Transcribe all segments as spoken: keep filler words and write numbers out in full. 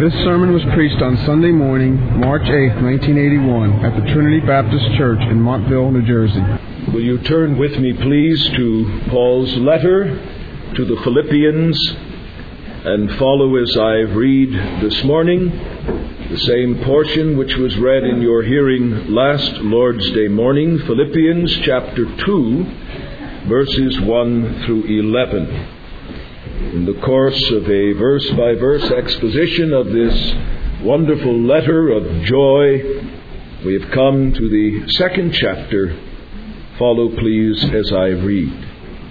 This sermon was preached on Sunday morning, March eighth, nineteen eighty-one, at the Trinity Baptist Church in Montville, New Jersey. Will you turn with me, please, to Paul's letter to the Philippians and follow as I read this morning the same portion which was read in your hearing last Lord's Day morning, Philippians chapter two, verses one through eleven. In the course of a verse-by-verse exposition of this wonderful letter of joy, we have come to the second chapter. Follow, please, as I read.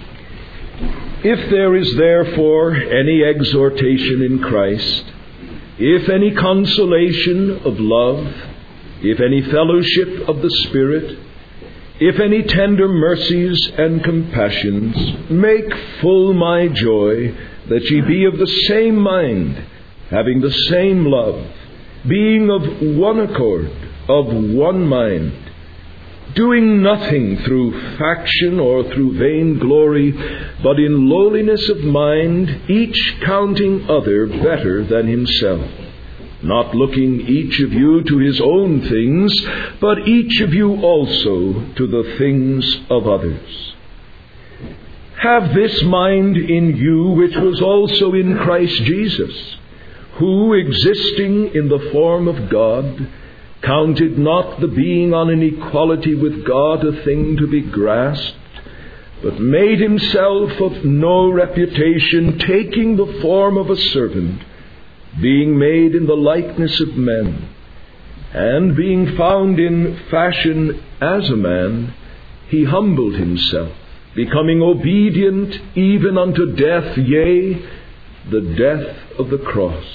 If there is therefore any exhortation in Christ, if any consolation of love, if any fellowship of the Spirit, if any tender mercies and compassions, make full my joy, that ye be of the same mind, having the same love, being of one accord, of one mind, doing nothing through faction or through vain glory, but in lowliness of mind, each counting other better than himself, not looking each of you to his own things, but each of you also to the things of others. Have this mind in you which was also in Christ Jesus, who, existing in the form of God, counted not the being on an equality with God a thing to be grasped, but made himself of no reputation, taking the form of a servant, being made in the likeness of men, and being found in fashion as a man, he humbled himself, becoming obedient even unto death, yea, the death of the cross.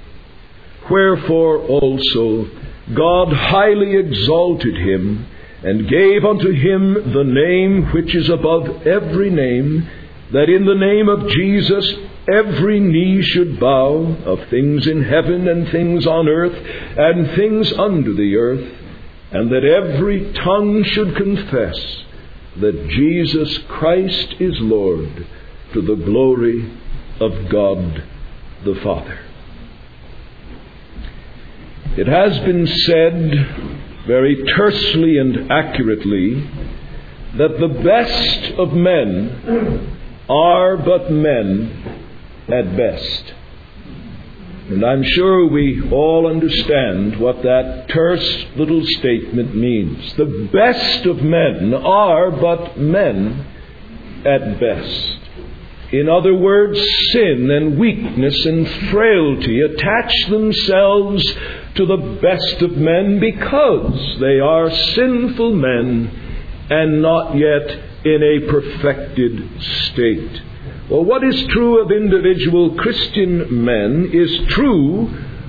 Wherefore also God highly exalted him, and gave unto him the name which is above every name, that in the name of Jesus every knee should bow, of things in heaven and things on earth and things under the earth, and that every tongue should confess that Jesus Christ is Lord, to the glory of God the Father. It has been said very tersely and accurately that the best of men are but men at best. And I'm sure we all understand what that terse little statement means. The best of men are but men at best. In other words, sin and weakness and frailty attach themselves to the best of men because they are sinful men and not yet in a perfected state. Well, what is true of individual Christian men is true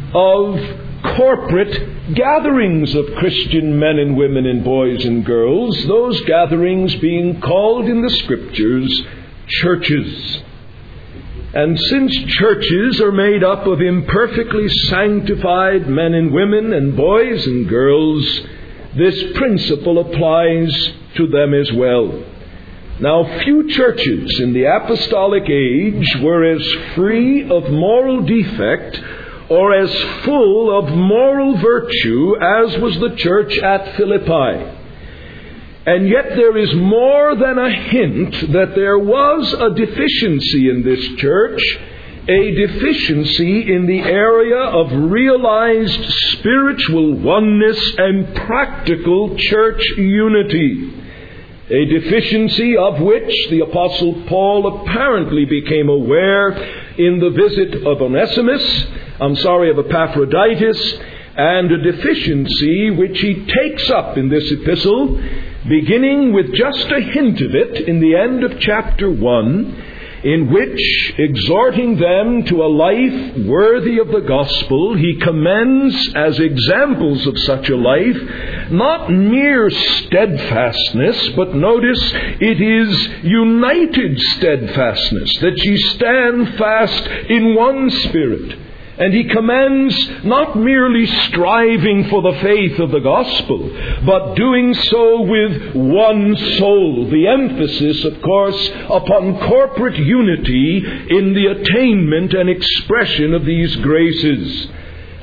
of corporate gatherings of Christian men and women and boys and girls, those gatherings being called in the Scriptures churches. And since churches are made up of imperfectly sanctified men and women and boys and girls, this principle applies to them as well. Now, few churches in the apostolic age were as free of moral defect or as full of moral virtue as was the church at Philippi. And yet there is more than a hint that there was a deficiency in this church, a deficiency in the area of realized spiritual oneness and practical church unity. A deficiency of which the Apostle Paul apparently became aware in the visit of Onesimus, I'm sorry, of Epaphroditus, and a deficiency which he takes up in this epistle, beginning with just a hint of it in the end of chapter one, in which, exhorting them to a life worthy of the gospel, he commends as examples of such a life not mere steadfastness, but notice it is united steadfastness, that ye stand fast in one spirit. And he commends not merely striving for the faith of the gospel, but doing so with one soul. The emphasis, of course, upon corporate unity in the attainment and expression of these graces.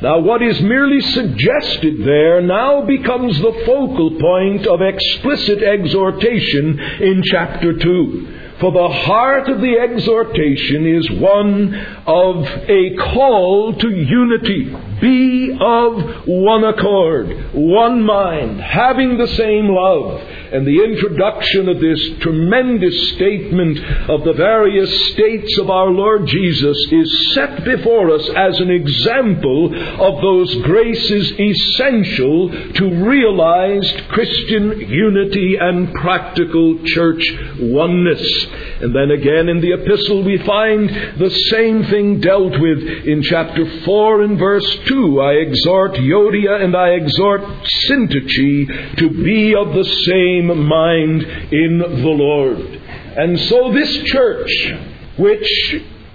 Now, what is merely suggested there now becomes the focal point of explicit exhortation in chapter two. For the heart of the exhortation is one of a call to unity. Be of one accord, one mind, having the same love. And the introduction of this tremendous statement of the various states of our Lord Jesus is set before us as an example of those graces essential to realized Christian unity and practical church oneness. And then again in the epistle we find the same thing dealt with in chapter four and verse two. I exhort Euodia and I exhort Syntyche to be of the same mind in the Lord. And so this church, which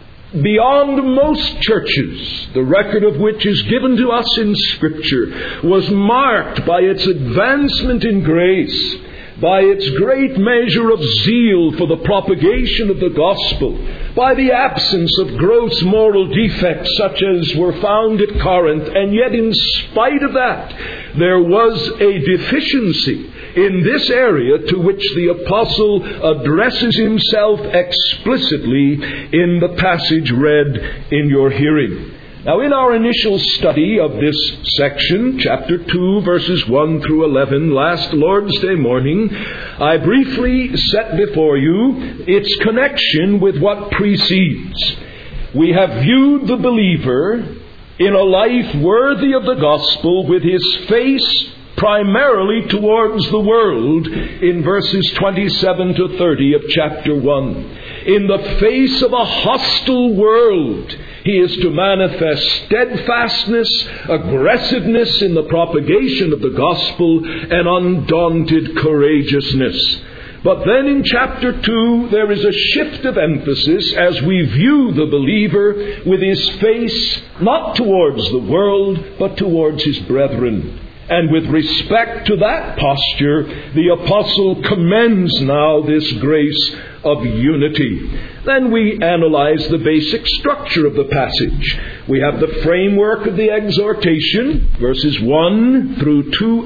beyond most churches, the record of which is given to us in Scripture, was marked by its advancement in grace, by its great measure of zeal for the propagation of the gospel, by the absence of gross moral defects such as were found at Corinth, and yet in spite of that, there was a deficiency in this area to which the apostle addresses himself explicitly in the passage read in your hearing. Now, in our initial study of this section, chapter two, verses one through eleven, last Lord's Day morning, I briefly set before you its connection with what precedes. We have viewed the believer in a life worthy of the gospel with his face primarily towards the world in verses twenty-seven to thirty of chapter one. In the face of a hostile world, he is to manifest steadfastness, aggressiveness in the propagation of the gospel, and undaunted courageousness. But then in chapter two, there is a shift of emphasis as we view the believer with his face not towards the world, but towards his brethren. And with respect to that posture, the apostle commends now this grace of unity. Then we analyze the basic structure of the passage. We have the framework of the exhortation, verses one through two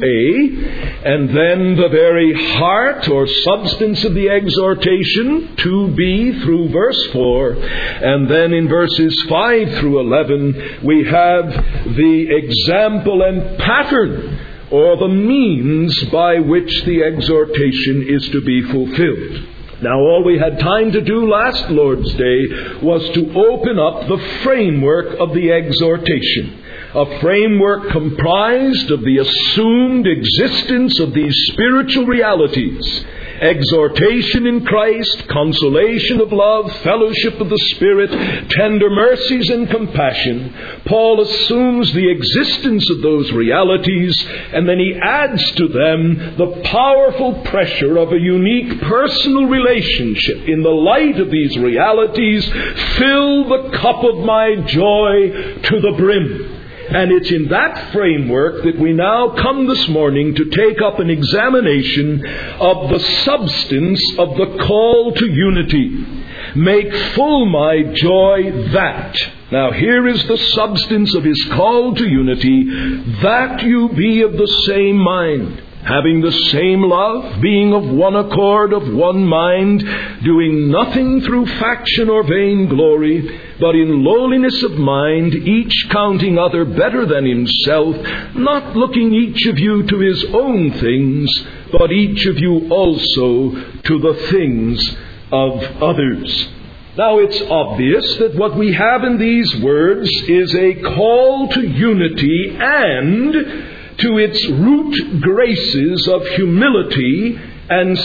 a, and then the very heart or substance of the exhortation, two b through verse four, and then in verses five through eleven, we have the example and pattern, or the means by which the exhortation is to be fulfilled. Now, all we had time to do last Lord's Day was to open up the framework of the exhortation. A framework comprised of the assumed existence of these spiritual realities: exhortation in Christ, consolation of love, fellowship of the Spirit, tender mercies and compassion. Paul assumes the existence of those realities, and then he adds to them the powerful pressure of a unique personal relationship. In the light of these realities, fill the cup of my joy to the brim. And it's in that framework that we now come this morning to take up an examination of the substance of the call to unity. Make full my joy that. Now here is the substance of his call to unity, that you be of the same mind, having the same love, being of one accord, of one mind, doing nothing through faction or vainglory, but in lowliness of mind, each counting other better than himself, not looking each of you to his own things, but each of you also to the things of others. Now, it's obvious that what we have in these words is a call to unity and to its root graces of humility and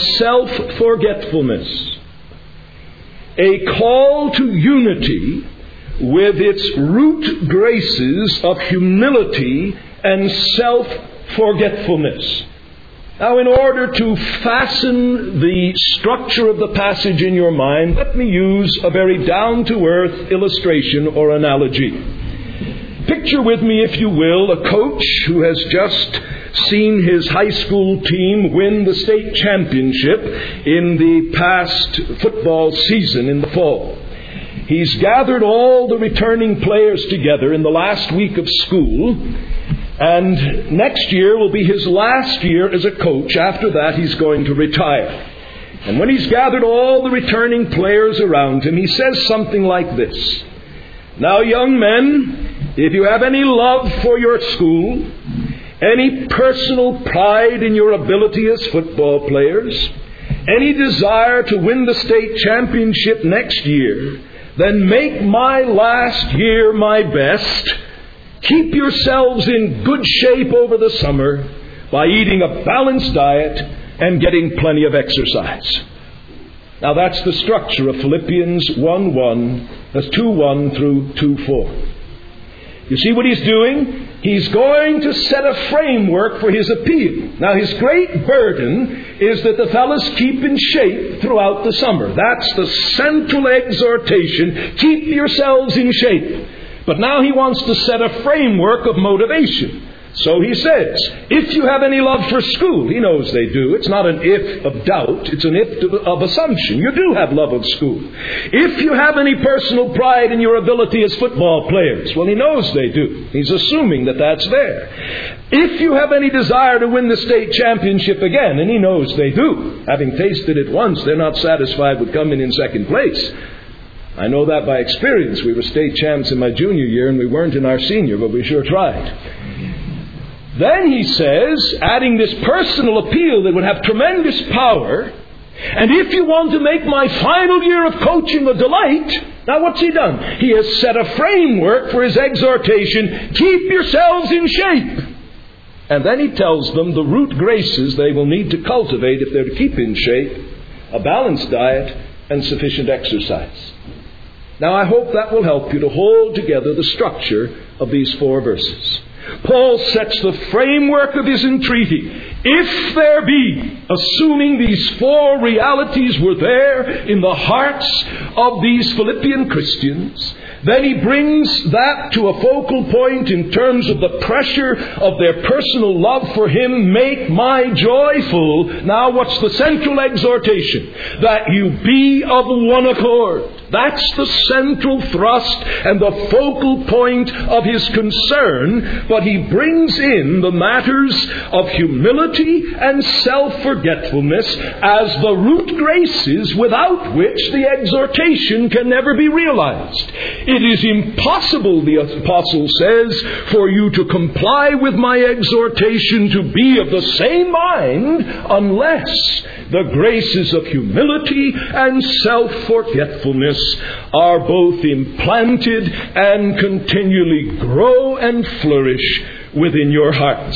self-forgetfulness. A call to unity with its root graces of humility and self-forgetfulness. Now, in order to fasten the structure of the passage in your mind, let me use a very down-to-earth illustration or analogy. Picture with me, if you will, a coach who has just seen his high school team win the state championship in the past football season in the fall. He's gathered all the returning players together in the last week of school, and next year will be his last year as a coach. After that, he's going to retire. And when he's gathered all the returning players around him, he says something like this: "Now, young men, if you have any love for your school, any personal pride in your ability as football players, any desire to win the state championship next year, then make my last year my best. Keep yourselves in good shape over the summer by eating a balanced diet and getting plenty of exercise." Now that's the structure of Philippians one one, that's two one through two four. You see what he's doing? He's going to set a framework for his appeal. Now his great burden is that the fellows keep in shape throughout the summer. That's the central exhortation. Keep yourselves in shape. But now he wants to set a framework of motivation. So he says, if you have any love for school, he knows they do. It's not an if of doubt, it's an if of assumption. You do have love of school. If you have any personal pride in your ability as football players, well, he knows they do. He's assuming that that's there. If you have any desire to win the state championship again, and he knows they do. Having tasted it once, they're not satisfied with coming in second place. I know that by experience. We were state champs in my junior year, and we weren't in our senior, but we sure tried. Then he says, adding this personal appeal that would have tremendous power, and if you want to make my final year of coaching a delight, now what's he done? He has set a framework for his exhortation: keep yourselves in shape. And then he tells them the root graces they will need to cultivate if they're to keep in shape: a balanced diet and sufficient exercise. Now I hope that will help you to hold together the structure of these four verses. Paul sets the framework of his entreaty. If there be, assuming these four realities were there in the hearts of these Philippian Christians, then he brings that to a focal point in terms of the pressure of their personal love for him. Make my joy full. Now what's the central exhortation? That you be of one accord. That's the central thrust and the focal point of his concern. But he brings in the matters of humility and self-forgetfulness as the root graces without which the exhortation can never be realized. It is impossible, the apostle says, for you to comply with my exhortation to be of the same mind unless the graces of humility and self-forgetfulness are both implanted and continually grow and flourish within your hearts.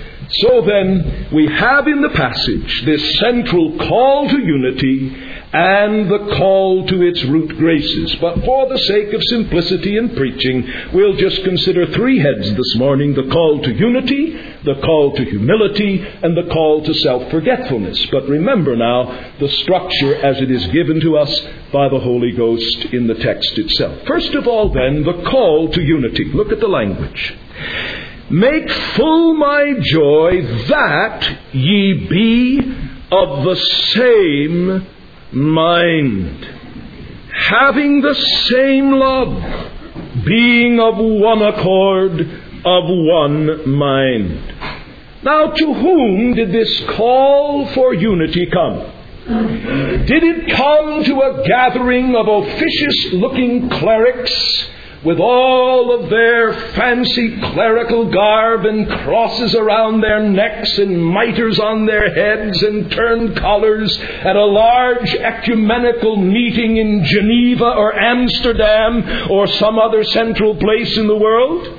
So then, we have in the passage this central call to unity and the call to its root graces. But for the sake of simplicity in preaching, we'll just consider three heads this morning: the call to unity, the call to humility, and the call to self-forgetfulness. But remember now the structure as it is given to us by the Holy Ghost in the text itself. First of all, then, the call to unity. Look at the language. Make full my joy that ye be of the same mind, having the same love, being of one accord, of one mind. Now, to whom did this call for unity come? Did it come to a gathering of officious-looking clerics with all of their fancy clerical garb and crosses around their necks and mitres on their heads and turned collars at a large ecumenical meeting in Geneva or Amsterdam or some other central place in the world?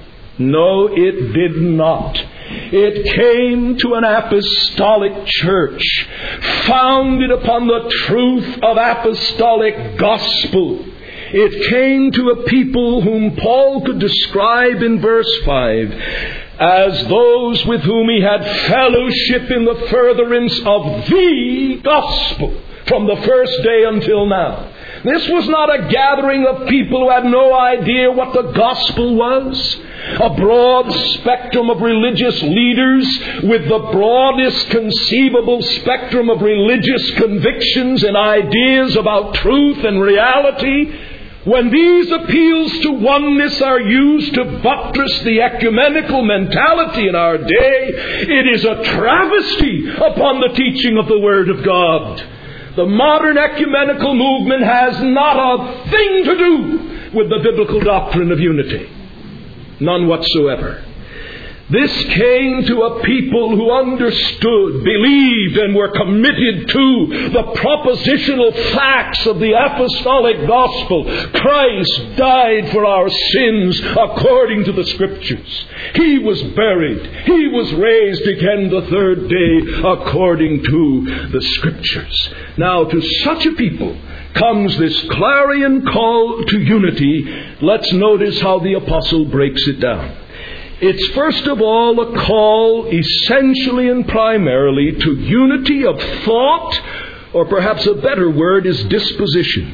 No, it did not. It came to an apostolic church founded upon the truth of apostolic gospel. It came to a people whom Paul could describe in verse five as those with whom he had fellowship in the furtherance of the gospel from the first day until now. This was not a gathering of people who had no idea what the gospel was. A broad spectrum of religious leaders with the broadest conceivable spectrum of religious convictions and ideas about truth and reality. When these appeals to oneness are used to buttress the ecumenical mentality in our day, it is a travesty upon the teaching of the Word of God. The modern ecumenical movement has not a thing to do with the biblical doctrine of unity. None whatsoever. This came to a people who understood, believed, and were committed to the propositional facts of the apostolic gospel. Christ died for our sins according to the Scriptures. He was buried. He was raised again the third day according to the Scriptures. Now, to such a people comes this clarion call to unity. Let's notice how the apostle breaks it down. It's first of all a call essentially and primarily to unity of thought, or perhaps a better word is disposition.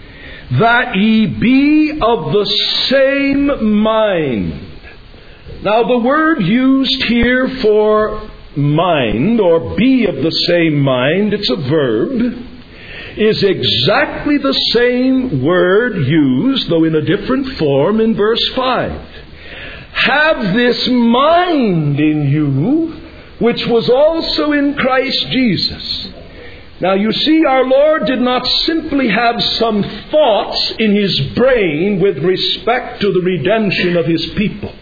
That ye be of the same mind. Now the word used here for mind, or be of the same mind, it's a verb, is exactly the same word used, though in a different form, in verse five. Have this mind in you, which was also in Christ Jesus. Now you see, our Lord did not simply have some thoughts in His brain with respect to the redemption of His people.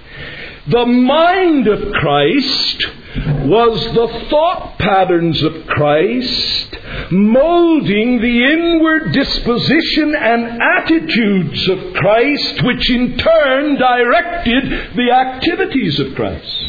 The mind of Christ was the thought patterns of Christ, molding the inward disposition and attitudes of Christ, which in turn directed the activities of Christ.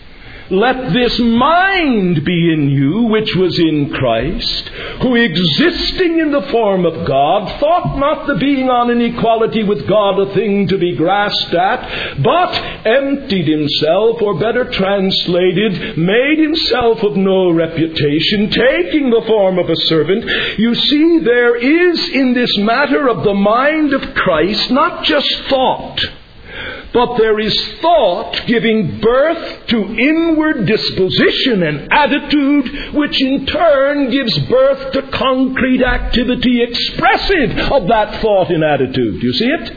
Let this mind be in you, which was in Christ, who existing in the form of God, thought not the being on an equality with God a thing to be grasped at, but emptied himself, or better translated, made himself of no reputation, taking the form of a servant. You see, there is in this matter of the mind of Christ not just thought, but there is thought giving birth to inward disposition and attitude, which in turn gives birth to concrete activity expressive of that thought and attitude. You see it?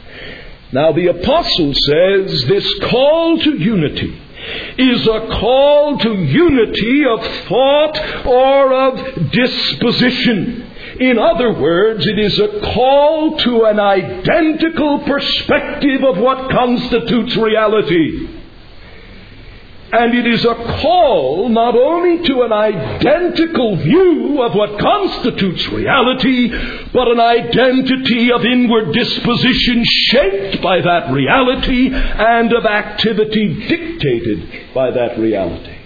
Now the apostle says this call to unity is a call to unity of thought or of disposition. In other words, it is a call to an identical perspective of what constitutes reality. And it is a call not only to an identical view of what constitutes reality, but an identity of inward disposition shaped by that reality and of activity dictated by that reality.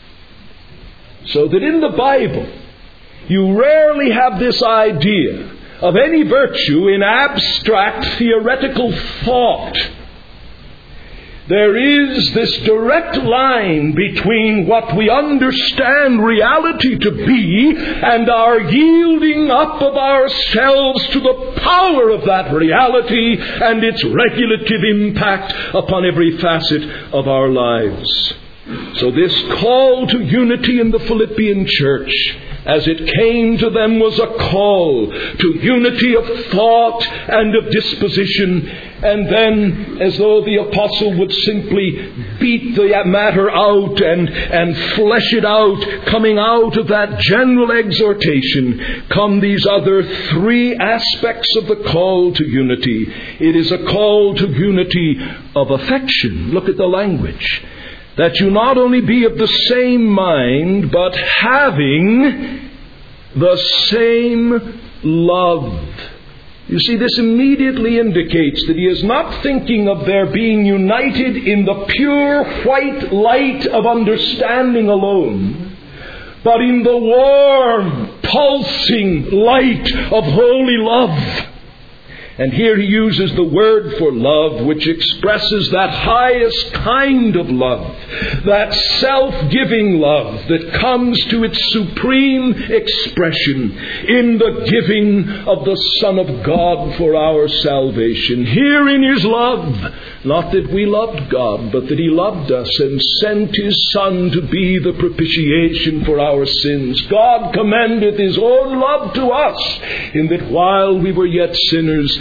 So that in the Bible, you rarely have this idea of any virtue in abstract theoretical thought. There is this direct line between what we understand reality to be and our yielding up of ourselves to the power of that reality and its regulative impact upon every facet of our lives. So this call to unity in the Philippian church, as it came to them, was a call to unity of thought and of disposition. And then, as though the apostle would simply beat the matter out and, and flesh it out, coming out of that general exhortation, come these other three aspects of the call to unity. It is a call to unity of affection. Look at the language. That you not only be of the same mind, but having the same love. You see, this immediately indicates that he is not thinking of their being united in the pure white light of understanding alone, but in the warm, pulsing light of holy love. And here he uses the word for love, which expresses that highest kind of love, that self-giving love that comes to its supreme expression in the giving of the Son of God for our salvation. Herein is love, not that we loved God, but that he loved us and sent his Son to be the propitiation for our sins. God commendeth his own love to us, in that while we were yet sinners,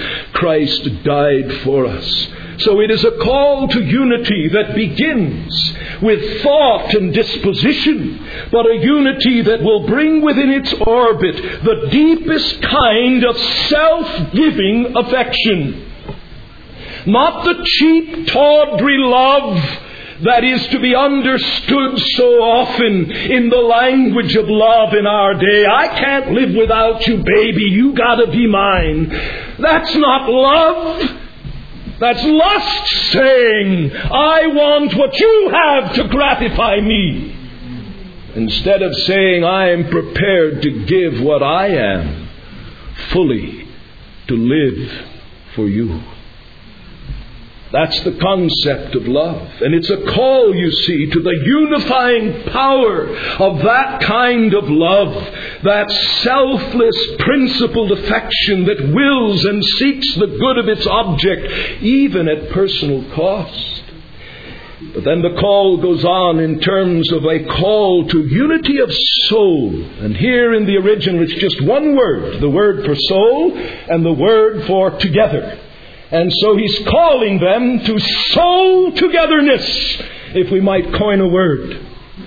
Christ died for us. So it is a call to unity that begins with thought and disposition, but a unity that will bring within its orbit the deepest kind of self-giving affection. Not the cheap, tawdry love that is to be understood so often in the language of love in our day. I can't live without you, baby. You gotta be mine. That's not love. That's lust saying, I want what you have to gratify me. Instead of saying, I am prepared to give what I am fully to live for you. That's the concept of love. And it's a call, you see, to the unifying power of that kind of love, that selfless, principled affection that wills and seeks the good of its object, even at personal cost. But then the call goes on in terms of a call to unity of soul. And here in the original it's just one word, the word for soul and the word for together. And so he's calling them to soul togetherness, if we might coin a word.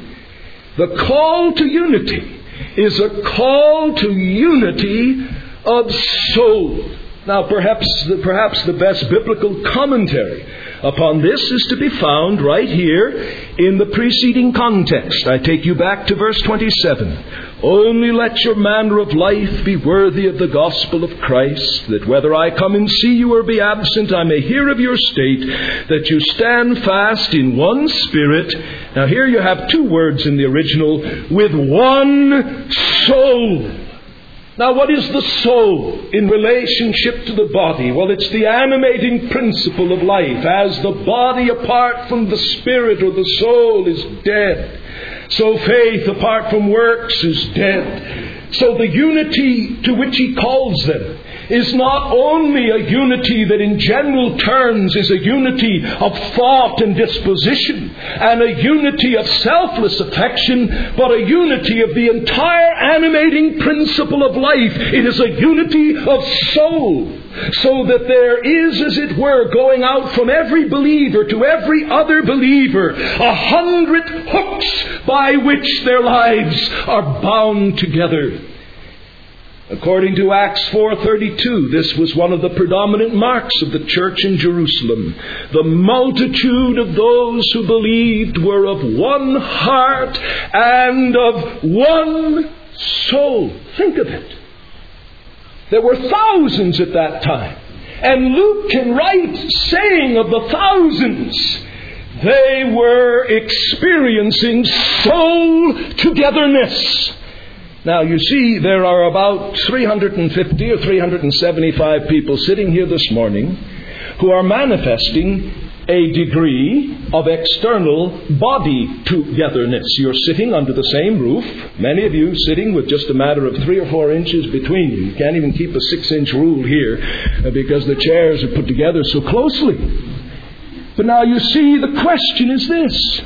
The call to unity is a call to unity of soul. Now, perhaps the, perhaps the best biblical commentary upon this is to be found right here in the preceding context. I take you back to verse twenty-seven. Only let your manner of life be worthy of the gospel of Christ, that whether I come and see you or be absent, I may hear of your state, that you stand fast in one spirit. Now here you have two words in the original, with one soul. Now, what is the soul in relationship to the body? Well, it's the animating principle of life. As the body apart from the spirit or the soul is dead, so faith apart from works is dead. So the unity to which he calls them is not only a unity that in general terms is a unity of thought and disposition and a unity of selfless affection, but a unity of the entire animating principle of life. It is a unity of soul, so that there is, as it were, going out from every believer to every other believer, a hundred hooks by which their lives are bound together. According to Acts four thirty-two, this was one of the predominant marks of the church in Jerusalem. The multitude of those who believed were of one heart and of one soul. Think of it. There were thousands at that time. And Luke can write saying of the thousands, they were experiencing soul togetherness. Now, you see, there are about three hundred fifty or three hundred seventy-five people sitting here this morning who are manifesting a degree of external body togetherness. You're sitting under the same roof, many of you sitting with just a matter of three or four inches between you. You can't even keep a six-inch rule here because the chairs are put together so closely. But now you see, the question is this.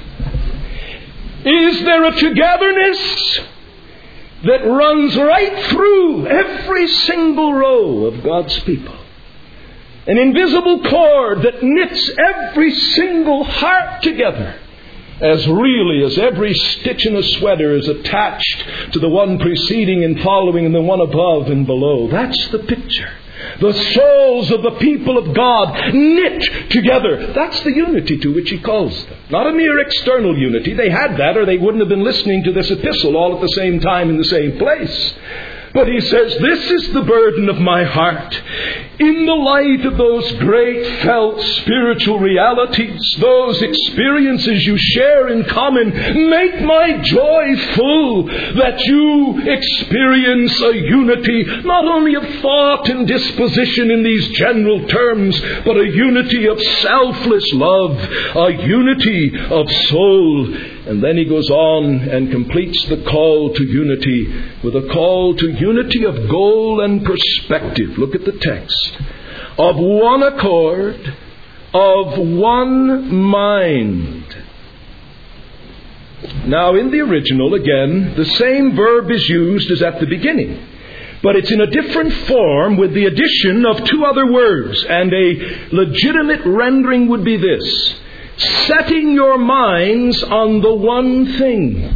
Is there a togetherness that runs right through every single row of God's people? An invisible cord that knits every single heart together, as really as every stitch in a sweater is attached to the one preceding and following and the one above and below. That's the picture. The souls of the people of God knit together. That's the unity to which he calls them. Not a mere external unity. They had that, or they wouldn't have been listening to this epistle all at the same time in the same place. But he says, this is the burden of my heart. In the light of those great felt spiritual realities, those experiences you share in common, make my joy full that you experience a unity, not only of thought and disposition in these general terms, but a unity of selfless love, a unity of soul. And then he goes on and completes the call to unity with a call to unity of goal and perspective. Look at the text. Of one accord, of one mind. Now in the original, again, the same verb is used as at the beginning. but it's in a different form with the addition of two other words. And a legitimate rendering would be this: setting your minds on the one thing.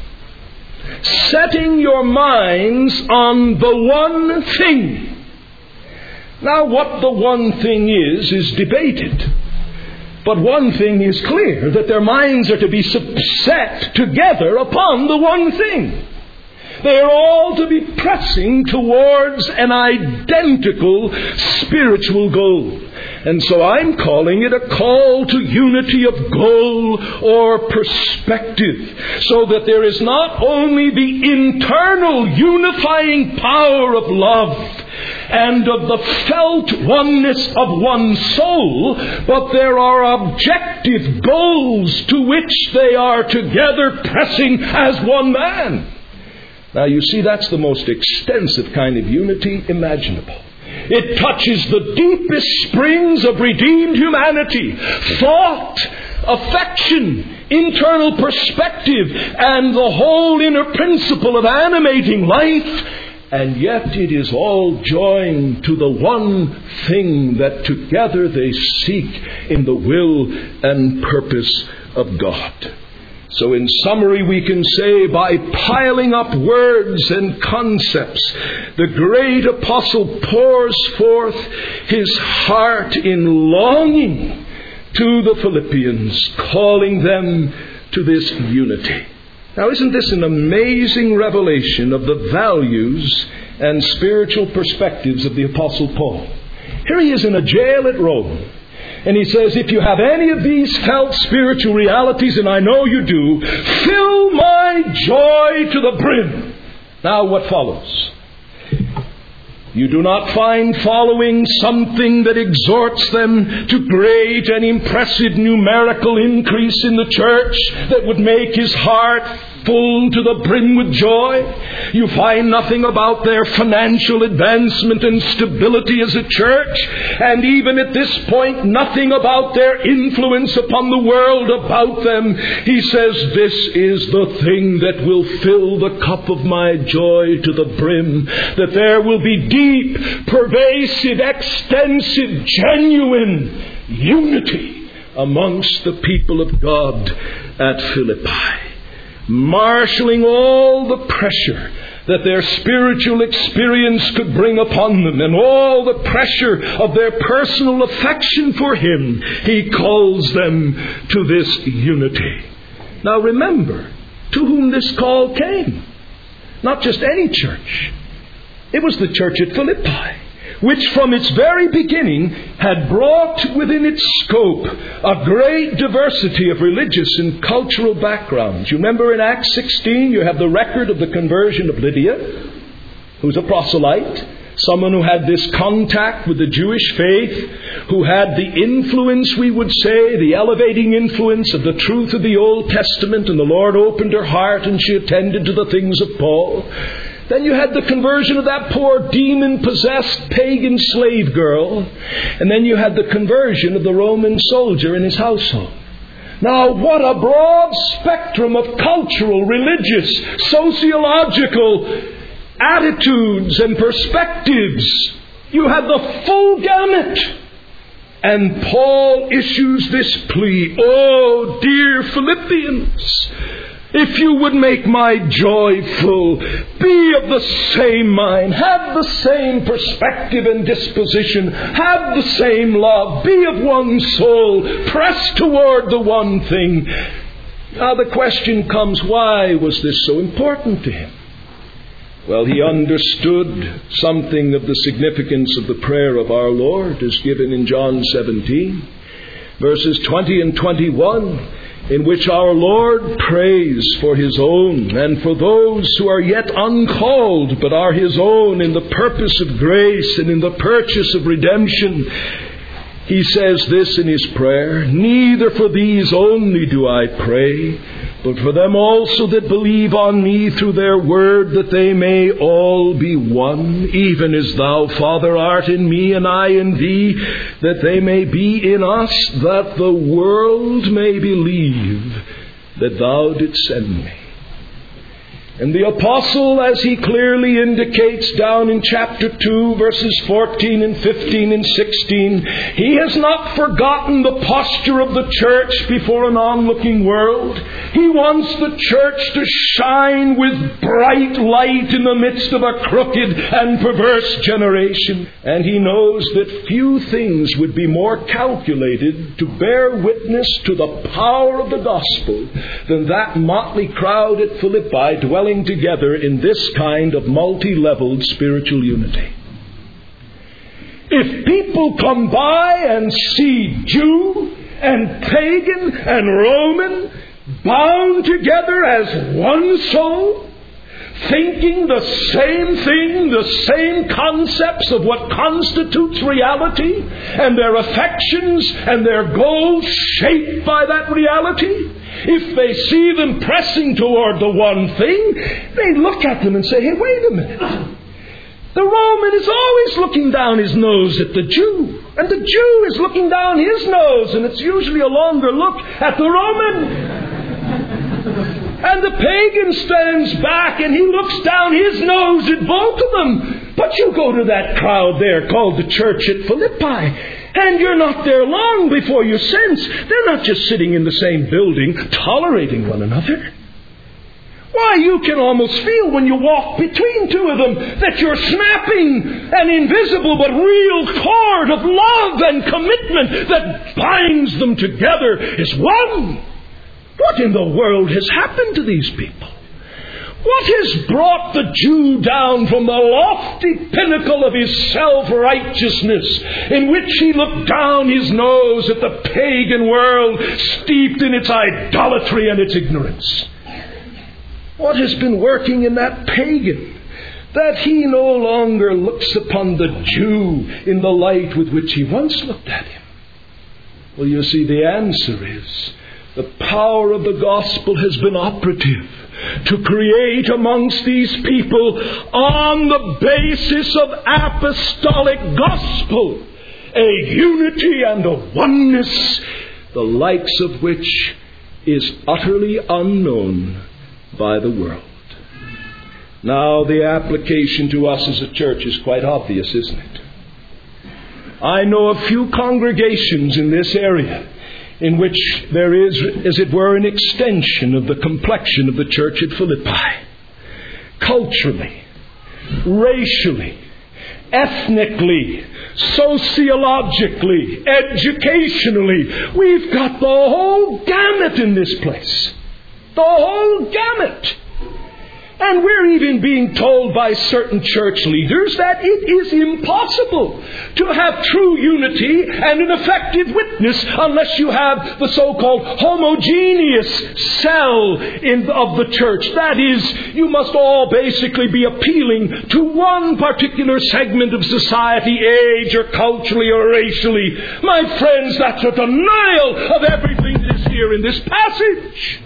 Setting your minds on the one thing. Now, what the one thing is, is debated. But one thing is clear, that their minds are to be set together upon the one thing. They are all to be pressing towards an identical spiritual goal. And so I'm calling it a call to unity of goal or perspective, so that there is not only the internal unifying power of love and of the felt oneness of one soul, but there are objective goals to which they are together pressing as one man. Now, you see, that's the most extensive kind of unity imaginable. It touches the deepest springs of redeemed humanity: thought, affection, internal perspective, and the whole inner principle of animating life. And yet it is all joined to the one thing that together they seek in the will and purpose of God. So in summary, we can say, by piling up words and concepts, the great apostle pours forth his heart in longing to the Philippians, calling them to this unity. Now, isn't this an amazing revelation of the values and spiritual perspectives of the apostle Paul? Here he is in a jail at Rome. And he says, if you have any of these felt spiritual realities, and I know you do, fill my joy to the brim. Now what follows? You do not find following something that exhorts them to great and impressive numerical increase in the church that would make his heart full to the brim with joy. You find nothing about their financial advancement and stability as a church, and even at this point, nothing about their influence upon the world about them. He says, this is the thing that will fill the cup of my joy to the brim, that there will be deep, pervasive, extensive, genuine unity amongst the people of God at Philippi, marshalling all the pressure that their spiritual experience could bring upon them, and all the pressure of their personal affection for Him. He calls them to this unity. Now remember to whom this call came. Not just any church. It was the church at Philippi, which from its very beginning had brought within its scope a great diversity of religious and cultural backgrounds. You remember in Acts sixteen, you have the record of the conversion of Lydia, who's a proselyte, someone who had this contact with the Jewish faith, who had the influence, we would say, the elevating influence of the truth of the Old Testament, and the Lord opened her heart and she attended to the things of Paul. Then you had the conversion of that poor demon-possessed pagan slave girl. And then you had the conversion of the Roman soldier in his household. Now, what a broad spectrum of cultural, religious, sociological attitudes and perspectives. You had the full gamut. And Paul issues this plea, oh, dear Philippians, if you would make my joy full, be of the same mind, have the same perspective and disposition, have the same love, be of one soul, press toward the one thing. Now the question comes, why was this so important to him? Well, he understood something of the significance of the prayer of our Lord as given in John seventeen, verses twenty and twenty-one. In which our Lord prays for His own and for those who are yet uncalled but are His own in the purpose of grace and in the purchase of redemption. He says this in His prayer, neither for these only do I pray, but for them also that believe on Me through their word, that they may all be one, even as Thou, Father, art in Me and I in Thee, that they may be in us, that the world may believe that Thou didst send Me. And the apostle, as he clearly indicates down in chapter two, verses fourteen and fifteen and sixteen, he has not forgotten the posture of the church before an onlooking world. He wants the church to shine with bright light in the midst of a crooked and perverse generation. And he knows that few things would be more calculated to bear witness to the power of the gospel than that motley crowd at Philippi dwelling together in this kind of multi-leveled spiritual unity. If people come by and see Jew and pagan and Roman bound together as one soul, thinking the same thing, the same concepts of what constitutes reality, and their affections and their goals shaped by that reality, if they see them pressing toward the one thing, they look at them and say, hey, wait a minute. The Roman is always looking down his nose at the Jew, and the Jew is looking down his nose, and it's usually a longer look at the Roman. And the pagan stands back and he looks down his nose at both of them. But you go to that crowd there called the church at Philippi, and you're not there long before you sense they're not just sitting in the same building tolerating one another. Why, you can almost feel when you walk between two of them that you're snapping an invisible but real cord of love and commitment that binds them together as one. What in the world has happened to these people? What has brought the Jew down from the lofty pinnacle of his self-righteousness, in which he looked down his nose at the pagan world steeped in its idolatry and its ignorance? What has been working in that pagan, that he no longer looks upon the Jew in the light with which he once looked at him? Well, you see, the answer is the power of the gospel has been operative to create amongst these people, on the basis of apostolic gospel, a unity and a oneness, the likes of which is utterly unknown by the world. Now, the application to us as a church is quite obvious, isn't it? I know of few congregations in this area in which there is, as it were, an extension of the complexion of the church at Philippi. Culturally, racially, ethnically, sociologically, educationally, we've got the whole gamut in this place. The whole gamut. And we're even being told by certain church leaders that it is impossible to have true unity and an effective witness unless you have the so-called homogeneous cell in, of the church. That is, you must all basically be appealing to one particular segment of society, age or culturally or racially. My friends, that's a denial of everything that is here in this passage.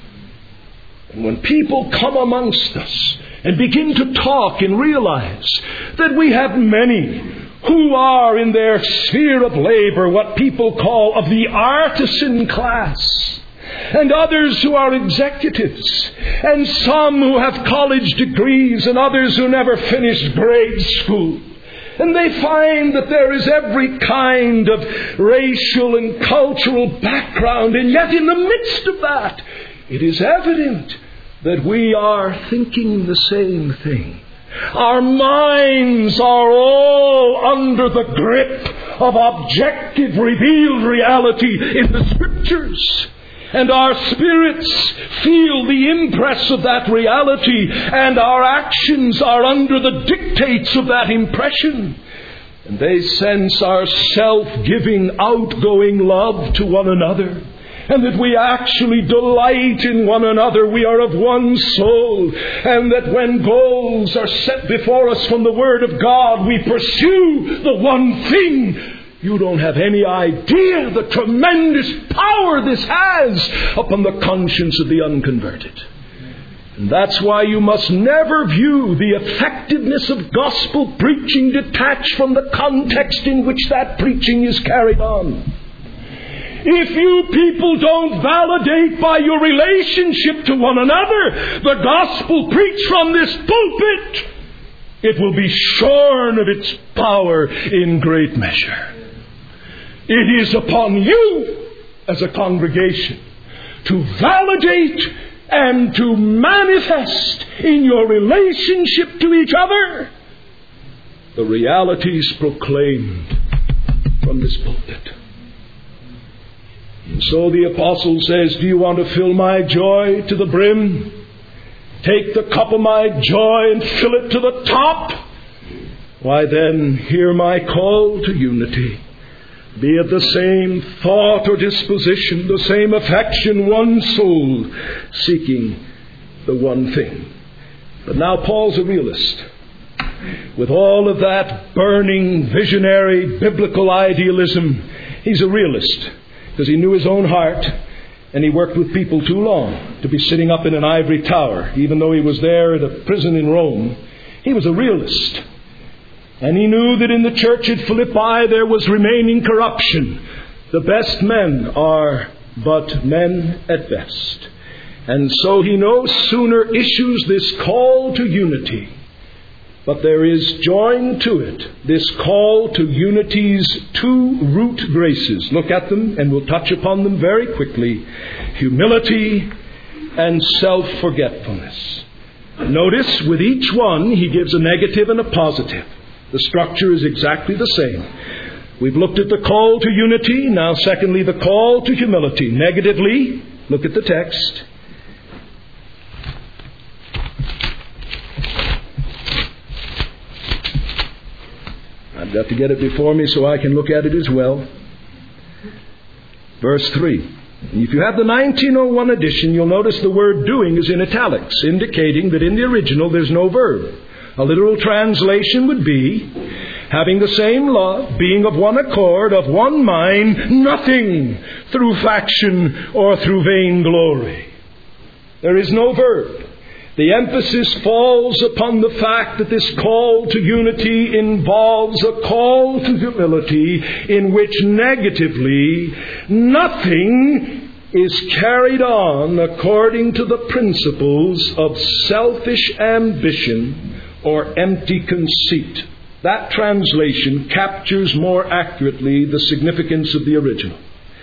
And when people come amongst us and begin to talk and realize that we have many who are in their sphere of labor what people call of the artisan class, and others who are executives, and some who have college degrees, and others who never finished grade school, and they find that there is every kind of racial and cultural background, and yet in the midst of that, it is evident that we are thinking the same thing. Our minds are all under the grip of objective revealed reality in the Scriptures. And our spirits feel the impress of that reality, and our actions are under the dictates of that impression. And they sense our self-giving, outgoing love to one another, and that we actually delight in one another. We are of one soul, and that when goals are set before us from the Word of God, we pursue the one thing. You don't have any idea the tremendous power this has upon the conscience of the unconverted. And that's why you must never view the effectiveness of gospel preaching detached from the context in which that preaching is carried on. If you people don't validate by your relationship to one another the gospel preached from this pulpit, it will be shorn of its power in great measure. It is upon you as a congregation to validate and to manifest in your relationship to each other the realities proclaimed from this pulpit. And so the apostle says, do you want to fill my joy to the brim? Take the cup of my joy and fill it to the top. Why then, hear my call to unity. Be it the same thought or disposition, the same affection, one soul, seeking the one thing. But now Paul's a realist. With all of that burning, visionary, biblical idealism, he's a realist because he knew his own heart, and he worked with people too long to be sitting up in an ivory tower. Even though he was there at a prison in Rome, he was a realist. And he knew that in the church at Philippi there was remaining corruption. The best men are but men at best. And so he no sooner issues this call to unity, but there is joined to it this call to unity's two root graces. Look at them and we'll touch upon them very quickly. Humility and self-forgetfulness. Notice with each one he gives a negative and a positive. The structure is exactly the same. We've looked at the call to unity. Now secondly, the call to humility. Negatively, look at the text. I've got to get it before me so I can look at it as well. Verse three. If you have the nineteen oh one edition, you'll notice the word doing is in italics, indicating that in the original there's no verb. A literal translation would be, having the same love, being of one accord, of one mind, nothing through faction or through vain glory. There is no verb. The emphasis falls upon the fact that this call to unity involves a call to humility in which negatively nothing is carried on according to the principles of selfish ambition or empty conceit. That translation captures more accurately the significance of the original.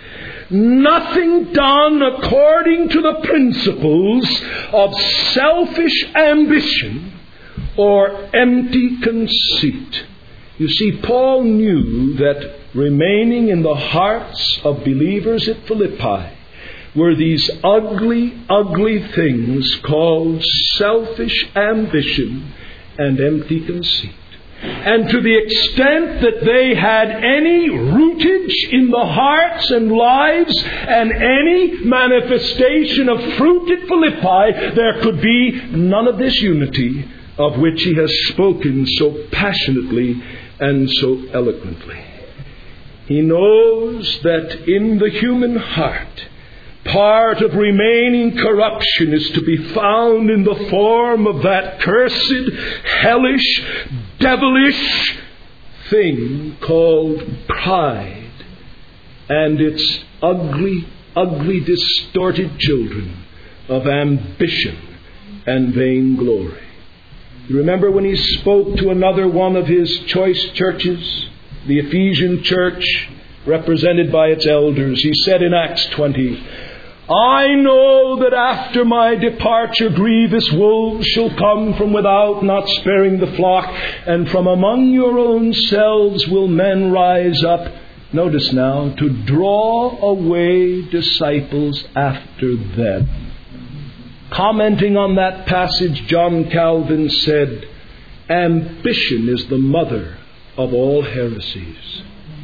Nothing done according to the principles of selfish ambition or empty conceit. You see, Paul knew that remaining in the hearts of believers at Philippi were these ugly, ugly things called selfish ambition and empty conceit. And to the extent that they had any rootage in the hearts and lives and any manifestation of fruit at Philippi, there could be none of this unity of which he has spoken so passionately and so eloquently. He knows that in the human heart, part of remaining corruption is to be found in the form of that cursed, hellish, devilish thing called pride and its ugly, ugly, distorted children of ambition and vain glory. You remember when he spoke to another one of his choice churches, the Ephesian church, represented by its elders, he said in Acts twenty, I know that after my departure grievous wolves shall come from without, not sparing the flock, and from among your own selves will men rise up, notice now, to draw away disciples after them. Commenting on that passage, John Calvin said, ambition is the mother of all heresies.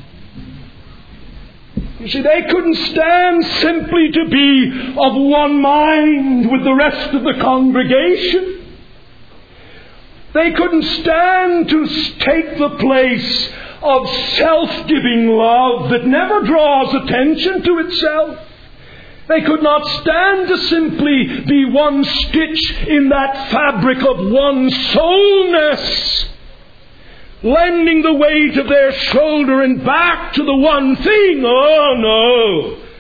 You see, they couldn't stand simply to be of one mind with the rest of the congregation. They couldn't stand to take the place of self-giving love that never draws attention to itself. They could not stand to simply be one stitch in that fabric of one soulness, lending the weight of their shoulder and back to the one thing. Oh, no.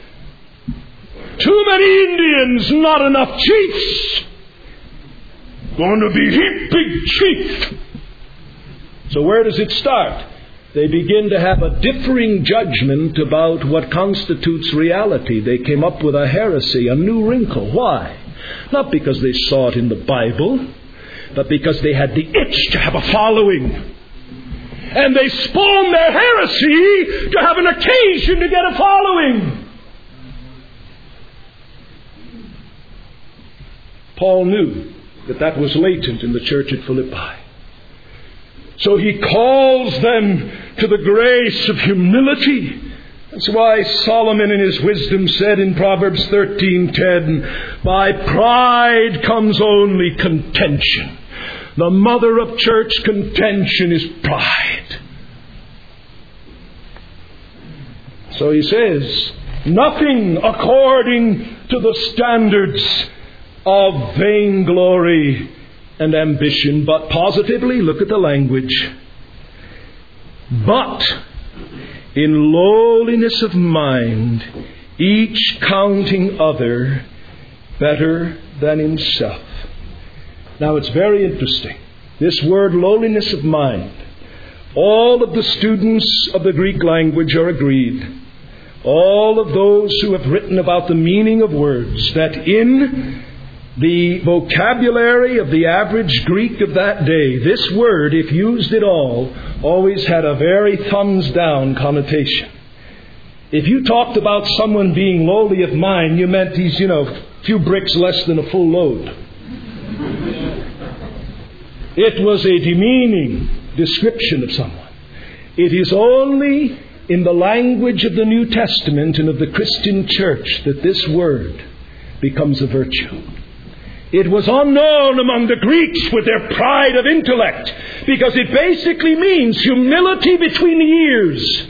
Too many Indians, not enough chiefs. Going to be heap big chief. So where does it start? They begin to have a differing judgment about what constitutes reality. They came up with a heresy, a new wrinkle. Why? Not because they saw it in the Bible, but because they had the itch to have a following. And they spawned their heresy to have an occasion to get a following. Paul knew that that was latent in the church at Philippi. So he calls them to the grace of humility. That's why Solomon in his wisdom said in Proverbs thirteen ten, by pride comes only contention. The mother of church contention is pride. So he says, nothing according to the standards of vainglory and ambition, but positively, look at the language. But in lowliness of mind, each counting other better than himself. Now it's very interesting. This word lowliness of mind. All of the students of the Greek language are agreed. All of those who have written about the meaning of words, that in the vocabulary of the average Greek of that day, this word, if used at all, always had a very thumbs down connotation. If you talked about someone being lowly of mind, you meant he's, you know, a few bricks less than a full load. It was a demeaning description of someone. It is only in the language of the New Testament and of the Christian church that this word becomes a virtue. It was unknown among the Greeks with their pride of intellect, because it basically means humility between the ears.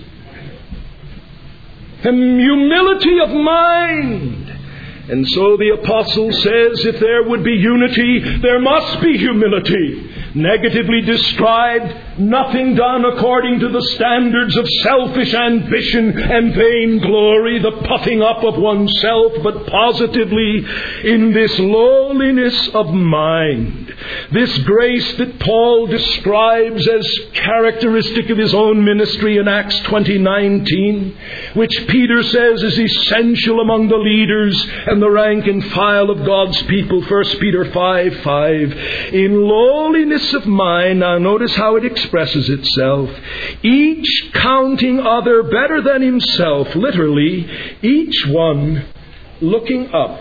And humility of mind. And so the apostle says, if there would be unity, there must be humility. Negatively described, nothing done according to the standards of selfish ambition and vainglory, the puffing up of oneself, but positively in this lowliness of mind. This grace that Paul describes as characteristic of his own ministry in Acts twenty nineteen, which Peter says is essential among the leaders and the rank and file of God's people, First Peter five five. In lowliness of mind, now notice how it expresses itself. Each counting other better than himself, literally, each one looking up.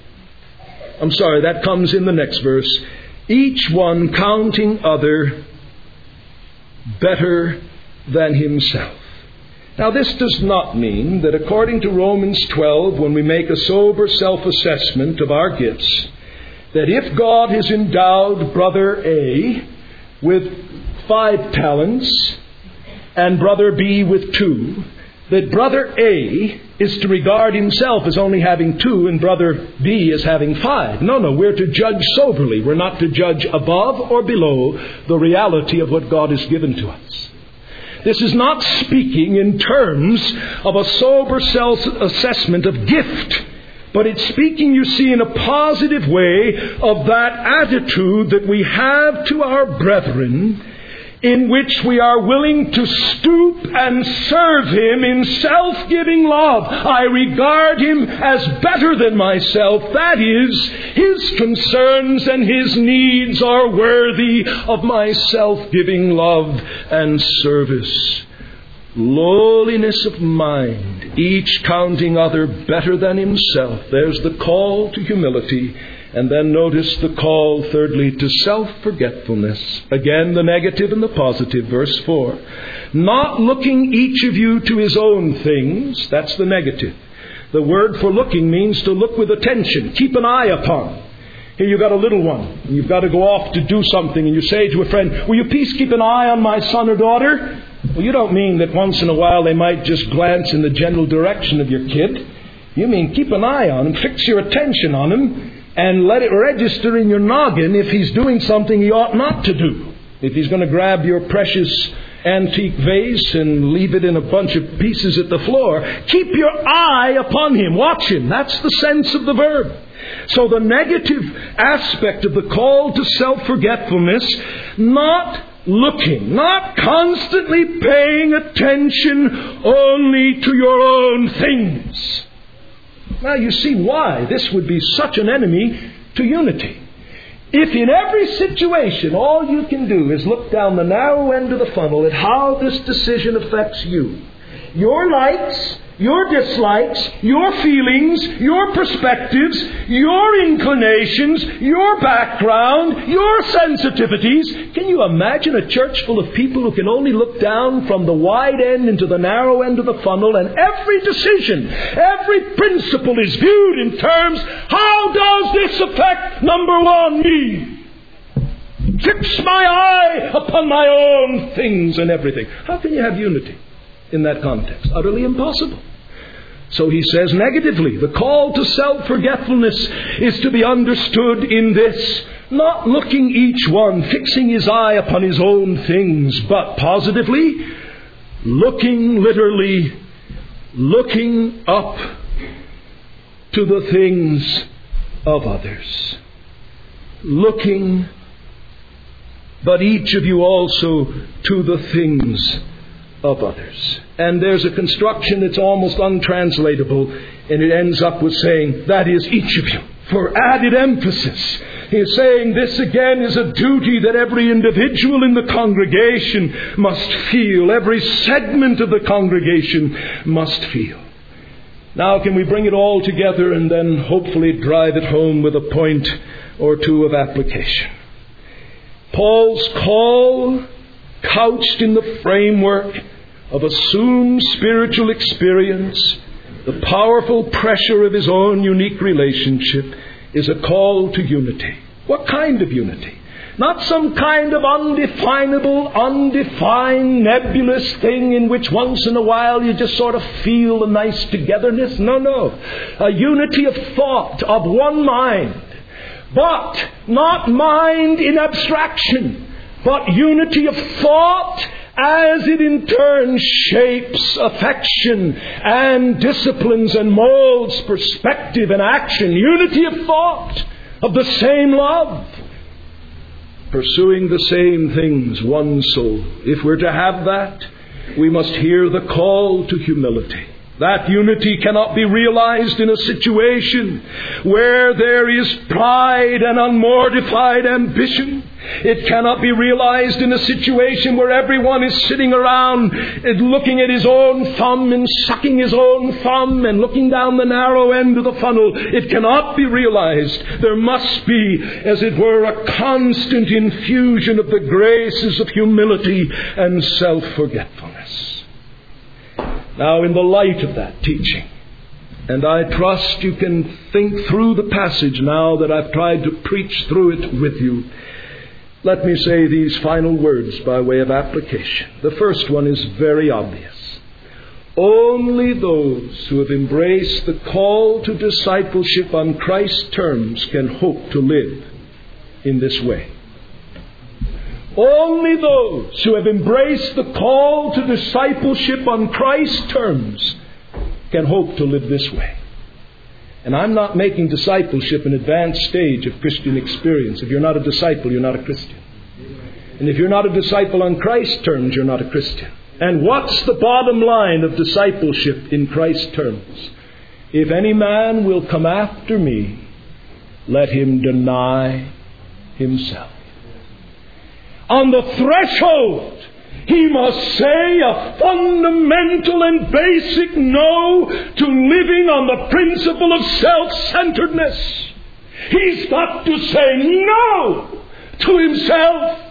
I'm sorry, that comes in the next verse. Each one counting other better than himself. Now this does not mean that according to Romans twelve, when we make a sober self-assessment of our gifts, that if God has endowed Brother A with five talents and Brother B with two, that Brother A is to regard himself as only having two and Brother B as having five. No, no, we're to judge soberly. We're not to judge above or below the reality of what God has given to us. This is not speaking in terms of a sober self-assessment of gift, but it's speaking, you see, in a positive way of that attitude that we have to our brethren, in which we are willing to stoop and serve Him in self-giving love. I regard Him as better than myself. That is, His concerns and His needs are worthy of my self-giving love and service. Lowliness of mind, each counting other better than himself. There's the call to humility. And then notice the call, thirdly, to self-forgetfulness. Again, the negative and the positive. Verse four. Not looking each of you to his own things. That's the negative. The word for looking means to look with attention. Keep an eye upon. Here you've got a little one. And you've got to go off to do something. And you say to a friend, will you please keep an eye on my son or daughter? Well, you don't mean that once in a while they might just glance in the general direction of your kid. You mean keep an eye on him. Fix your attention on him. And let it register in your noggin if he's doing something he ought not to do. If he's going to grab your precious antique vase and leave it in a bunch of pieces at the floor. Keep your eye upon Him. Watch Him. That's the sense of the verb. So the negative aspect of the call to self-forgetfulness, not looking, not constantly paying attention only to your own things. Now you see why this would be such an enemy to unity. If in every situation all you can do is look down the narrow end of the funnel at how this decision affects you, your likes, your dislikes, your feelings, your perspectives, your inclinations, your background, your sensitivities. Can you imagine a church full of people who can only look down from the wide end into the narrow end of the funnel, and every decision, every principle is viewed in terms, how does this affect, number one, me? Fix my eye upon my own things and everything. How can you have unity in that context? Utterly impossible. So he says negatively, the call to self-forgetfulness is to be understood in this: not looking each one, fixing his eye upon his own things, but positively, looking literally, looking up to the things of others. Looking, but each of you also to the things of others. And there's a construction that's almost untranslatable, and it ends up with saying, that is, each of you. For added emphasis, he's saying this again is a duty that every individual in the congregation must feel. Every segment of the congregation must feel. Now, can we bring it all together and then hopefully drive it home with a point or two of application? Paul's call, couched in the framework of assumed spiritual experience, the powerful pressure of his own unique relationship, is a call to unity. What kind of unity? Not some kind of undefinable, undefined, nebulous thing in which once in a while you just sort of feel a nice togetherness. No, no. A unity of thought, of one mind. But not mind in abstraction, but unity of thought as it in turn shapes affection and disciplines and molds perspective and action. Unity of thought, of the same love, pursuing the same things, one soul. If we're to have that, we must hear the call to humility. That unity cannot be realized in a situation where there is pride and unmortified ambition. It cannot be realized in a situation where everyone is sitting around looking at his own thumb and sucking his own thumb and looking down the narrow end of the funnel. It cannot be realized. There must be, as it were, a constant infusion of the graces of humility and self-forgetfulness. Now, in the light of that teaching, and I trust you can think through the passage now that I've tried to preach through it with you, let me say these final words by way of application. The first one is very obvious. Only those who have embraced the call to discipleship on Christ's terms can hope to live in this way. Only those who have embraced the call to discipleship on Christ's terms can hope to live this way. And I'm not making discipleship an advanced stage of Christian experience. If you're not a disciple, you're not a Christian. And if you're not a disciple on Christ's terms, you're not a Christian. And what's the bottom line of discipleship in Christ's terms? If any man will come after me, let him deny himself. On the threshold, he must say a fundamental and basic no to living on the principle of self-centeredness. He's got to say no to himself.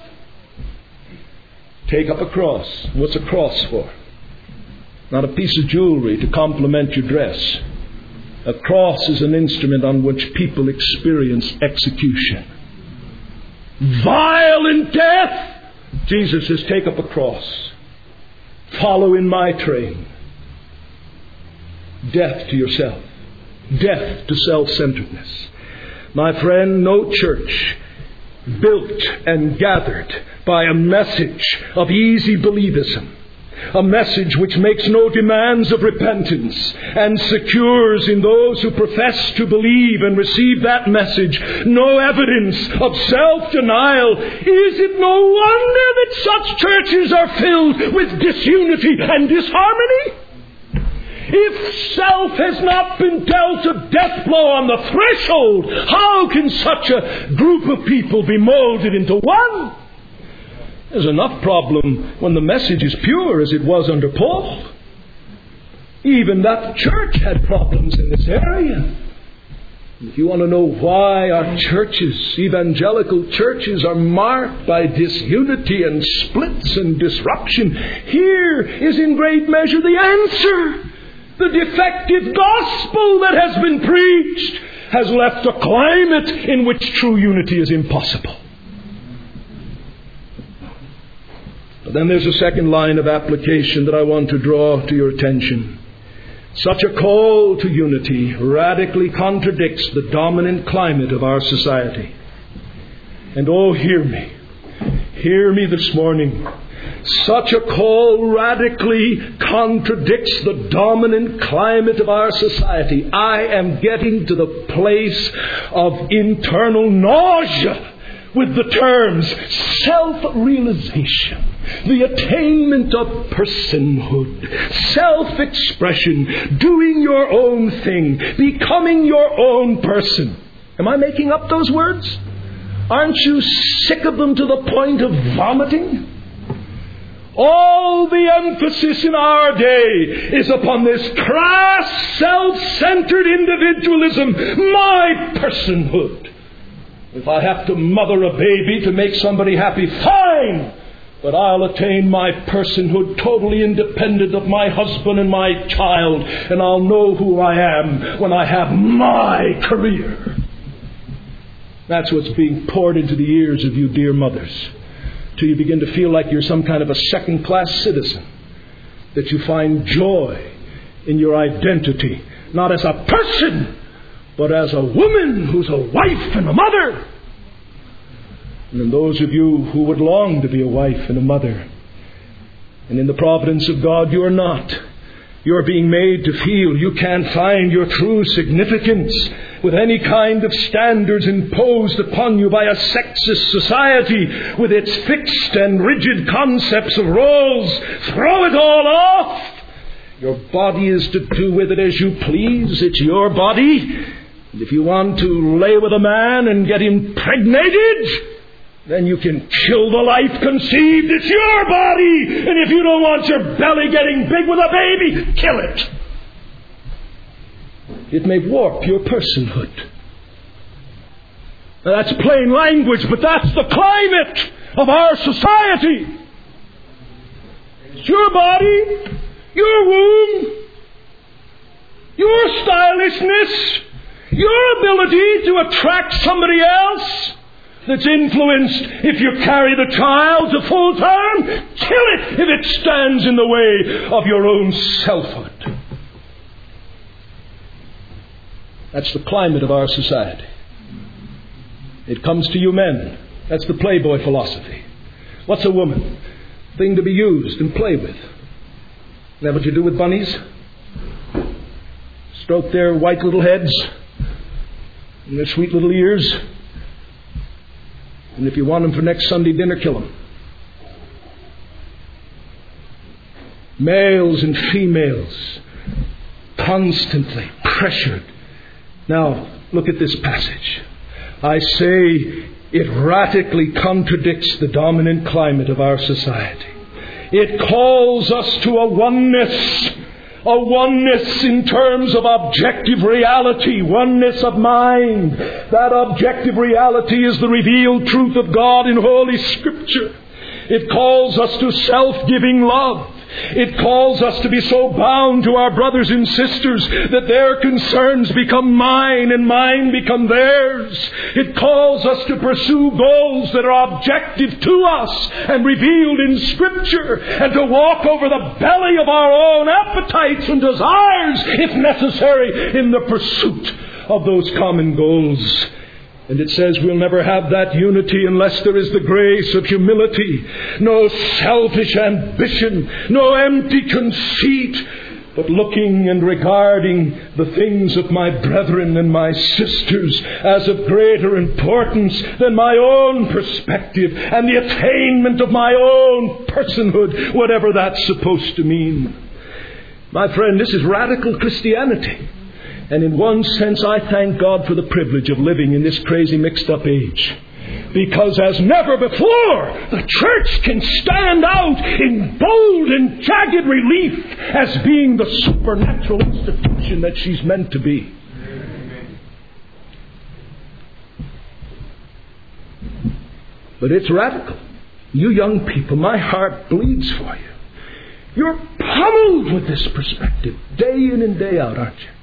Take up a cross. What's a cross for? Not a piece of jewelry to complement your dress. A cross is an instrument on which people experience execution. Violent death. Jesus says, take up a cross. Follow in my train. Death to yourself. Death to self-centeredness. My friend, no church built and gathered by a message of easy believism, a message which makes no demands of repentance and secures in those who profess to believe and receive that message no evidence of self-denial, is it no wonder that such churches are filled with disunity and disharmony? If self has not been dealt a death blow on the threshold, how can such a group of people be molded into one? There's enough problem when the message is pure, as it was under Paul. Even that church had problems in this area. If you want to know why our churches, evangelical churches, are marked by disunity and splits and disruption, here is in great measure the answer. The defective gospel that has been preached has left a climate in which true unity is impossible. But then there's a second line of application that I want to draw to your attention. Such a call to unity radically contradicts the dominant climate of our society. And oh, hear me. Hear me this morning. Such a call radically contradicts the dominant climate of our society. I am getting to the place of internal nausea with the terms self-realization, the attainment of personhood, self-expression, doing your own thing, becoming your own person. Am I making up those words? Aren't you sick of them to the point of vomiting? All the emphasis in our day is upon this crass, self-centered individualism, my personhood. If I have to mother a baby to make somebody happy, fine! But I'll attain my personhood totally independent of my husband and my child, and I'll know who I am when I have my career. That's what's being poured into the ears of you dear mothers, till you begin to feel like you're some kind of a second-class citizen, that you find joy in your identity, not as a person, but as a woman who's a wife and a mother. And then those of you who would long to be a wife and a mother, and in the providence of God you are not, you're being made to feel you can't find your true significance with any kind of standards imposed upon you by a sexist society with its fixed and rigid concepts of roles. Throw it all off. Your body is to do with it as you please. It's your body. And if you want to lay with a man and get impregnated, then you can kill the life conceived. It's your body. And if you don't want your belly getting big with a baby, kill it. It may warp your personhood. Now that's plain language, but that's the climate of our society. It's your body, your womb, your stylishness, your ability to attract somebody else that's influenced if you carry the child to full term. Kill it if it stands in the way of your own selfhood. That's the climate of our society. It comes to you men. That's the playboy philosophy. What's a woman? Thing to be used and played with. Is that what you do with bunnies? Stroke their white little heads and their sweet little ears. And if you want them for next Sunday dinner, kill them. Males and females constantly pressured. Now, look at this passage. I say it radically contradicts the dominant climate of our society. It calls us to a oneness, a oneness in terms of objective reality, oneness of mind. That objective reality is the revealed truth of God in Holy Scripture. It calls us to self-giving love. It calls us to be so bound to our brothers and sisters that their concerns become mine and mine become theirs. It calls us to pursue goals that are objective to us and revealed in Scripture, and to walk over the belly of our own appetites and desires, if necessary, in the pursuit of those common goals. And it says we'll never have that unity unless there is the grace of humility, no selfish ambition, no empty conceit, but looking and regarding the things of my brethren and my sisters as of greater importance than my own perspective and the attainment of my own personhood, whatever that's supposed to mean. My friend, this is radical Christianity. And in one sense, I thank God for the privilege of living in this crazy mixed-up age. Because as never before, the church can stand out in bold and jagged relief as being the supernatural institution that she's meant to be. But it's radical. You young people, my heart bleeds for you. You're pummeled with this perspective day in and day out, aren't you?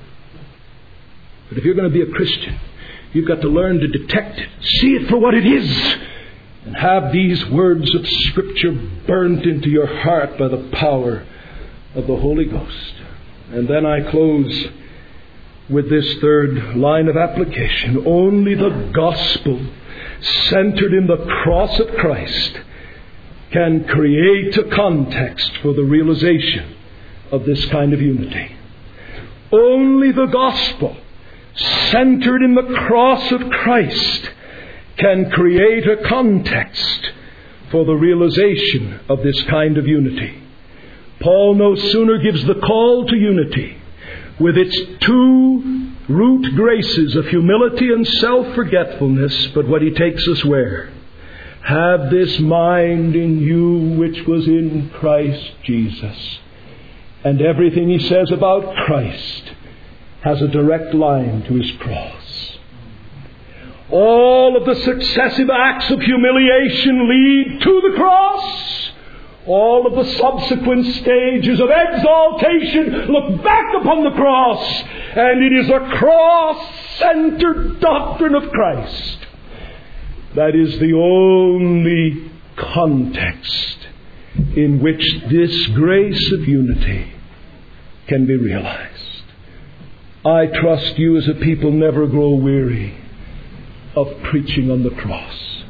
But if you're going to be a Christian, you've got to learn to detect it, see it for what it is, and have these words of Scripture burnt into your heart by the power of the Holy Ghost. And then I close with this third line of application. Only the gospel centered in the cross of Christ can create a context for the realization of this kind of unity. Only the gospel centered in the cross of Christ can create a context for the realization of this kind of unity. Paul no sooner gives the call to unity with its two root graces of humility and self-forgetfulness, but what he takes us where? Have this mind in you which was in Christ Jesus. And everything he says about Christ has a direct line to his cross. All of the successive acts of humiliation lead to the cross. All of the subsequent stages of exaltation look back upon the cross. And it is a cross-centered doctrine of Christ that is the only context in which this grace of unity can be realized. I trust you as a people never grow weary of preaching on the cross.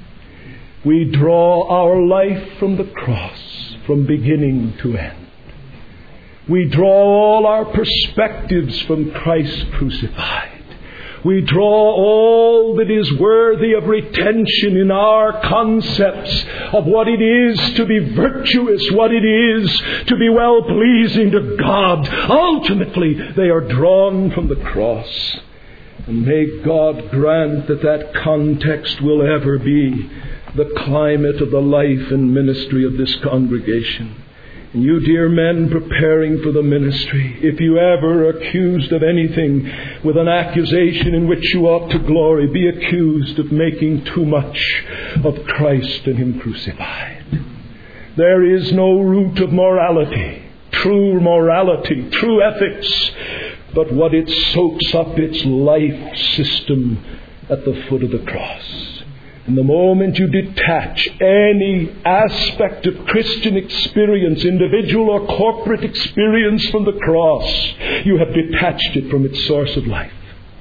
We draw our life from the cross, from beginning to end. We draw all our perspectives from Christ crucified. We draw all that is worthy of retention in our concepts of what it is to be virtuous, what it is to be well-pleasing to God. Ultimately, they are drawn from the cross. And may God grant that that context will ever be the climate of the life and ministry of this congregation. And you, dear men, preparing for the ministry, if you ever are accused of anything with an accusation in which you ought to glory, be accused of making too much of Christ and Him crucified. There is no root of morality, true morality, true ethics, but what it soaks up its life system at the foot of the cross. And the moment you detach any aspect of Christian experience, individual or corporate experience, from the cross, you have detached it from its source of life.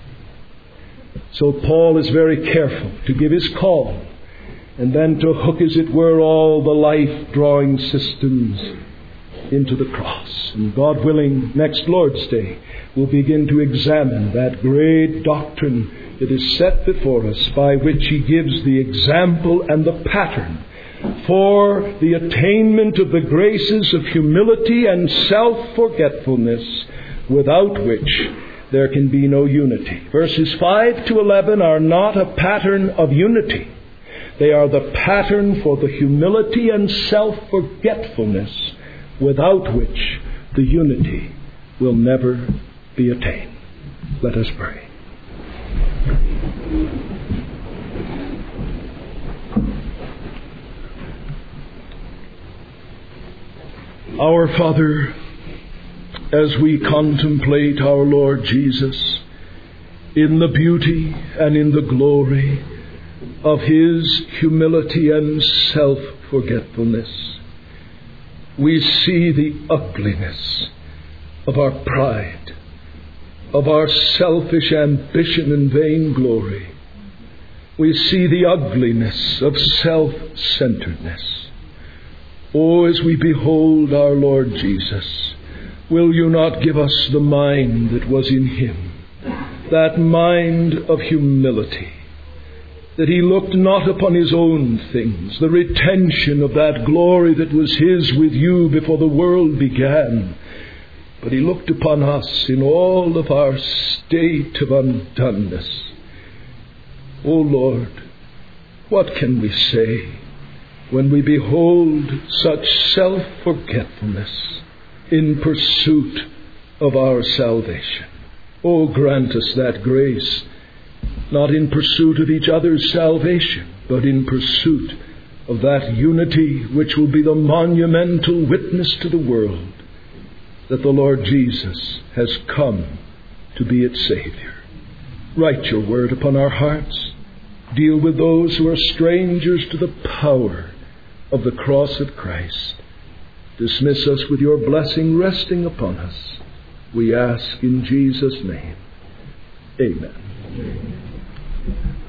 So Paul is very careful to give his call and then to hook, as it were, all the life-drawing systems into the cross. And God willing, next Lord's Day, we'll begin to examine that great doctrine that is set before us, by which he gives the example and the pattern for the attainment of the graces of humility and self-forgetfulness, without which there can be no unity. Verses five to eleven are not a pattern of unity. They are the pattern for the humility and self-forgetfulness, without which the unity will never be attained. Let us pray. Our Father, as we contemplate our Lord Jesus in the beauty and in the glory of His humility and self-forgetfulness, we see the ugliness of our pride, of our selfish ambition and vainglory, We see the ugliness of self-centeredness. Oh, as we behold our Lord Jesus, will you not give us the mind that was in him, that mind of humility, that he looked not upon his own things, the retention of that glory that was his with you before the world began, but he looked upon us in all of our state of undoneness. O Lord, what can we say when we behold such self-forgetfulness in pursuit of our salvation? Oh, grant us that grace, not in pursuit of each other's salvation, but in pursuit of that unity which will be the monumental witness to the world that the Lord Jesus has come to be its Savior. Write your word upon our hearts. Deal with those who are strangers to the power of the cross of Christ. Dismiss us with your blessing resting upon us. We ask in Jesus' name. Amen.